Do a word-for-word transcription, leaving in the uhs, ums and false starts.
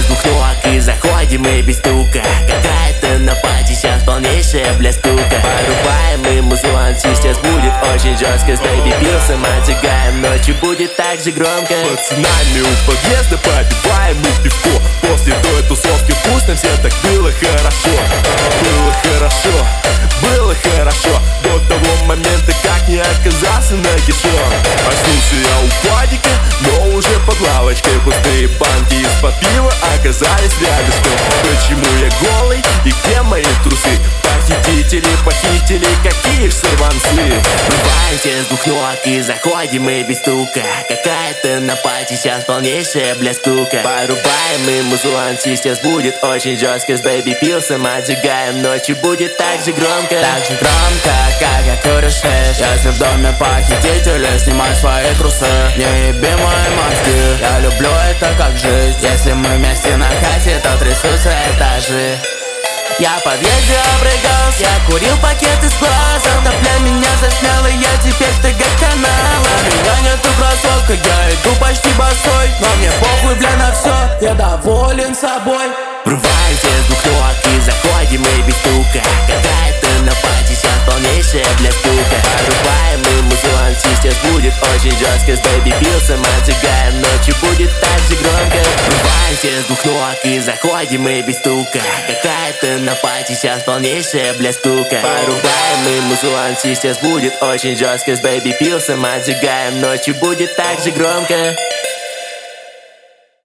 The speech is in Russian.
с двух ног и заходим мы без стука. Какая-то на пати сейчас полнейшая блескука. Порубаем и музон, сейчас будет очень жестко. С бэйби пилсом отжигаем, ночью будет так же громко. Пацанами у подъезда попиваем мы пивко. После той тусовки вкусно, все так было хорошо. Было хорошо, было хорошо. До того момента, как не оказался нагишом. Очнулся я у падика, но уже под лавочкой. Пустые банки из-под пива оказались рядышком. Почему я голый и где мои трусы? Похитители, похитили, какие ж сорванцы. Врубаемся с двух ног и заходим мы без стука. Какая-то на пати сейчас полнейшая блескука. Порубаем мы музон, сейчас будет очень жестко. С бэйби пилсом отжигаем, ночью будет так же громко. Так же громко, как я курю шесть. Если в доме похитителя, снимай свои трусы. Не еби мои мозги, я люблю это как жизнь. Если мы вместе на хате, то трясутся этажи. Я в подъезде обрыгался, я курил пакет из глаз. Автопля меня заснял, и я теперь в ТГ канала. У меня нету кроссовка, я иду почти босой. Но мне похуй, бля, на все, я доволен собой. Врубаемся с двух ног и заходим мы без стука. Какая-то на пати сейчас полнейшая блескука. Порубаем мы музон, сейчас будет очень жестко. С бэйби пилсом отжигаем, ночью будет так же громко. Врубаемся с двух ног и заходим мы без стука. Какая-то на пати сейчас полнейшая блескука. Порубаем мы музон, сейчас будет очень жестко. С бэйби пилсом отжигаем, ночью будет так же громко.